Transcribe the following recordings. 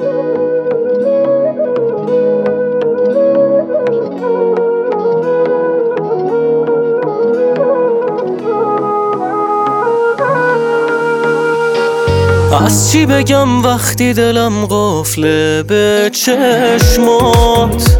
از چی بگم وقتی دلم قفله به چشمات،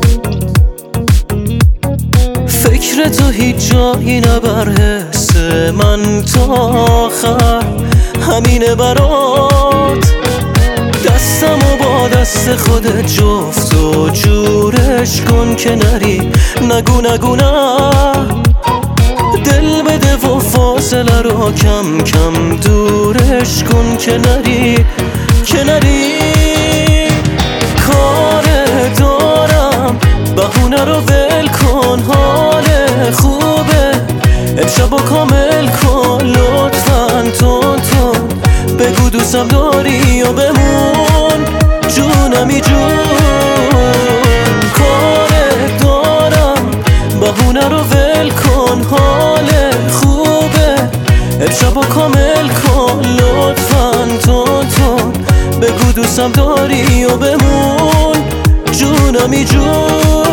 فکر تو هیچ جایی نبر حس من تا آخر همینه برات. دستمو با دست خودت جفت و جورش کن که نری، نگو نگو نه، دل بده و فاصله رو کم کم دورش کن که نری که نری. کار دارم بهونه رو ول کن، حال خوبه امشبو کامل کن، لطفاً تون تون بگو دوستم داری و بمون جونمی جون. کار دارم بهونه رو ول کن، حال خوبه امشبو کامل کن، لطفاً تون تون بگو دوستم داری و بمون جونمی جون.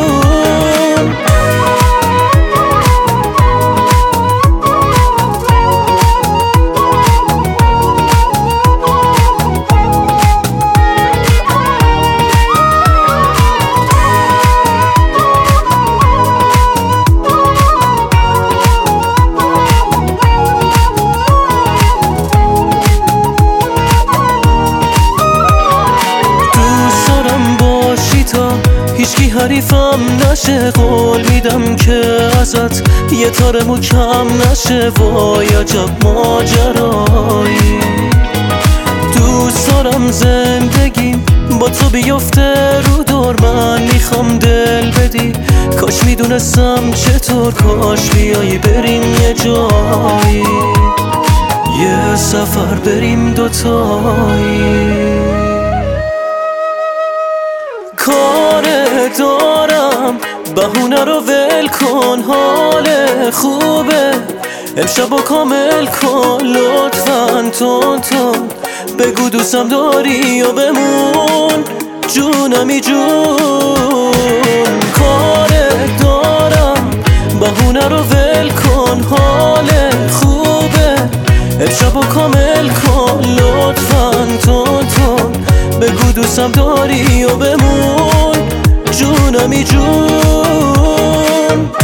هیچکی حریفم نشه، قول میدم که ازت یه تارمو کم نشه، وای عجب ماجرایی. دوست دارم زندگیم با تو بیفته رو دور، من میخوام دل بدی، کاش میدونستم چطور، کاش بیایی بریم یه جایی، یه سفر بریم دوتایی. کار دارم بهونه رو ول کن، حال خوبه امشبو کامل کن، لطفاً تون تون بگو دوستم داری و بمون جونمی جون. کار دارم بهونه رو ول کن، حال خوبه امشبو کامل کن، لطفاً تون تون بگو دوستم داری و بمون جونمی جون.